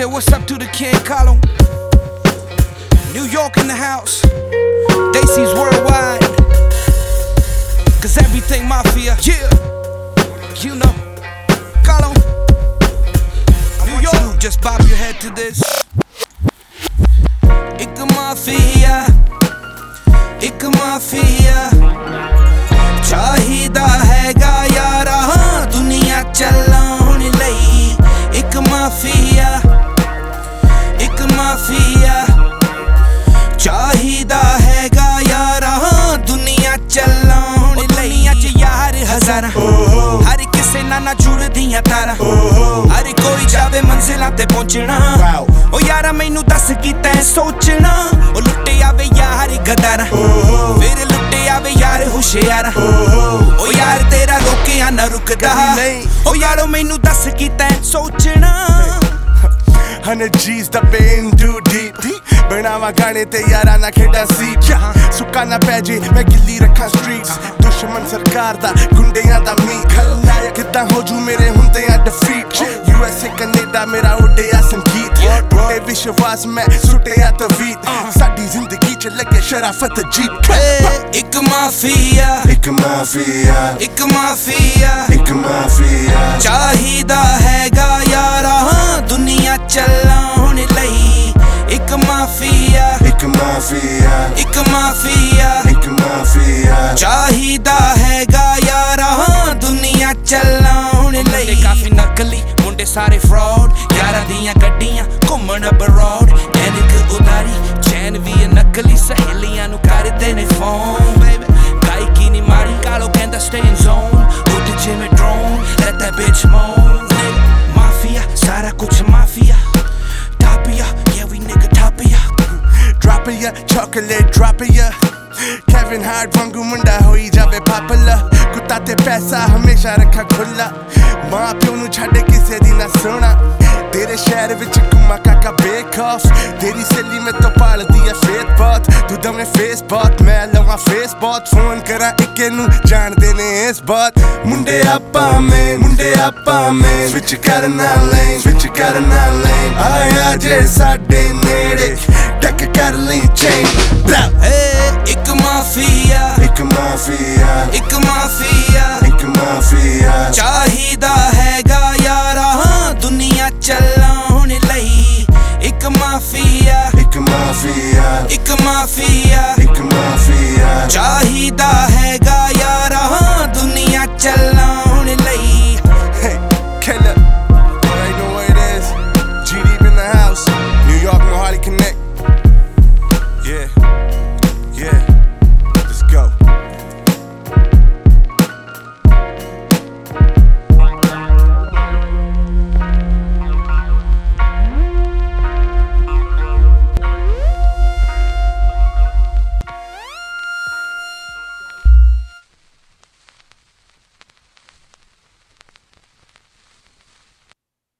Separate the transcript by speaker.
Speaker 1: said what's up to the King Column. New York in the house, Daisy's worldwide, cause everything mafia, yeah. You know, Column, New York, just bob your head to this. Ik mafia, ik mafia, ਚਾਹੀਦਾ ਹੈਗਾ ਯਾਰਾ ਦੁਨੀਆ ਚੱਲਣ ਲਈ। ਇੱਕ mafia, ਇੱਕ mafia, ਚਾਹੀਦਾ ਹੈਗਾ ਯਾਰਾ ਦੁਨੀਆ ਚੱਲਣ ਲਈ। ਦੁਨੀਆ 'ਚ ਯਾਰ ਹਜ਼ਾਰਾਂ, ਹਰ ਕਿਸੇ ਨਾਲ ਜੁੜਦੀਆਂ ਤਾਰਾਂ, ਹਰ ਕੋਈ ਜਾਵੇ ਮੰਜ਼ਿਲਾਂ ਤੇ ਪਹੁੰਚਣਾ। ਓ ਯਾਰਾ ਮੈਨੂੰ ਦੱਸ ਕੀ ਤੈਂ ਸੋਚਣਾ, ਓ ਲੁੱਟੇ ਆਵੇ ਯਾਰ ਗਦਾਰਾਂ, ਫਿਰ ਲੁੱਟੇ ਆਵੇ ਯਾਰ ਹੁਸ਼ਿਆਰਾਂ। ਓ ਯਾਰ ਤੇਰਾ ਰੋਕਿਆ ਨਾ ਰੁਕਦਾ, ਓ ਯਾਰੋ ਮੈਨੂੰ ਦੱਸ ਕੀ ਤੈਂ ਸੋਚਣਾ।
Speaker 2: 100 G's ਦੱਬੇ in too deep, ਬਣਾਵਾ ਗਾਣੇ ਤੇ ਯਾਰਾਂ ਨਾ ਖੇਡਾਂ ਸੀ। ਸੁੱਕਾ ਨਾ ਪੈ ਜੇ ਮੈਂ ਗਿੱਲੀ ਰੱਖਾਂ streets, ਦੁਸ਼ਮਣ ਸਰਕਾਰ ਦਾ ਗੁੰਡਿਆਂ ਦਾ ਮੀਂਹ। ਕਿੱਦਾਂ ਹੋ ਜੂ ਮੇਰੇ ਹੁੰਦਿਆਂ defeat, USA ਕੈਨੇਡਾ ਮੇਰਾ ਉੱਡਿਆ ਸੰਗੀਤ, ਟੁੱਟੇ ਵਿਸ਼ਵਾਸ ਮੈਂ ਸੁੱਟਿਆ ਤਵੀਤ, ਸਾਡੀ ਜ਼ਿੰਦਗੀ 'ਚ ਲੱਗੇ ਸ਼ਰਾਫਤ ਜੀਤ।
Speaker 1: ਇੱਕ ਮਾਫੀਆ,
Speaker 2: ਇੱਕ ਮਾਫੀਆ,
Speaker 1: ਇੱਕ ਮਾਫੀਆ,
Speaker 2: ਇੱਕ ਮਾਫੀਆ,
Speaker 1: ਚਾਹੀਦਾ ਹੈਗਾ ਯਾਰਾ ਦੁਨੀਆ ਚੱਲਣ ਲਈ। ਇੱਕ ਮਾਫੀਆ,
Speaker 2: ਇੱਕ ਮਾਫੀਆ,
Speaker 1: ਇੱਕ ਮਾਫੀਆ,
Speaker 2: ਇੱਕ ਮਾਫੀਆ,
Speaker 1: ਚਾਹੀਦਾ ਹੈਗਾ ਯਾਰਾ ਦੁਨੀਆ ਚੱਲਣ ਲਈ। ਕਾਫੀ ਨਕਲੀ ਮੁੰਡੇ ਸਾਰੇ ਫਰਾਡ, ਯਾਰਾਂ ਦੀਆਂ ਗੱਡੀਆਂ ਘੁੰਮਣ abroad, ਐਨਕ ਉਦਾਰੀ ਚੈਨ ਵੀ ਨਕਲੀ, ਸਹੇਲੀਆਂ ਨੂੰ ਕਰਦੇ ਨੇ ਫੋਨ। ਬੇਬੀ ਗਾਇਕੀ ਨੀ ਮਾਰੀ, ਕਾਲੋ ਕਹਿੰਦਾ stay in zone, ਉੱਡ ਜਿਵੇਂ drone, let that bitch moan। Mafia ਸਾਰਾ ਕੁਛ ਮਾਫੀਆ, ਟਾਪੀਆ yeah we nigga ਟਾਪੀਆ,
Speaker 2: drop ya chocolate drop ya, Kevin Hart ਵਾਂਗੂ ਮੁੰਡਾ ਹੋਈ ਜਾਵੇ ਪਾਪੂਲਰ। ਕੁੱਤਾ ਤੇ ਪੈਸਾ ਹਮੇਸ਼ਾ ਰੱਖਾ ਖੁੱਲਾ, ਮਾਂ ਪਿਓ ਨੂੰ ਛੱਡ ਕਿਸੇ ਦੀ ਨਾ ਸੁਣਾ। ਤੇਰੇ ਸ਼ਹਿਰ ਵਿੱਚ ਘੁੰਮਾ ਕਾਕਾ ਬੇਕ ਆਫ, ਤੇਰੀ ਸਹੇਲੀ ਮੈਂ ਤੋਂ ਪਾਲਦੀ ਐ ਫੇਥ ਬਹੁਤ, ਤੂੰ ਦਵੇਂ ਫੇਸ ਬਹੁਤ ਮੈਂ ਲਵਾਂ ਫੇਸ ਬਹੁਤ। ਫੋਨ ਕਰਾਂ ਇੱਕੇ ਨੂੰ ਜਾਣਦੇ ਨੇ ਇਸ ਬਾਤ, ਮੁੰਡੇ ਆਪਾਂ ਮੇਨ, ਮੁੰਡੇ ਆਪਾਂ ਮੇਨ, ਸਵਿਚ ਕਰਨਾ ਲੇਨ, ਸਵਿਚ ਕਰਨਾ ਲੇਨ। ਆਇਆ ਜੇ ਸਾਡੇ ਨੇੜੇ ਟੱਕ ਕਰ ਲਈ ਚੇਨ।
Speaker 1: ਇੱਕ ਮਾਫੀਆ,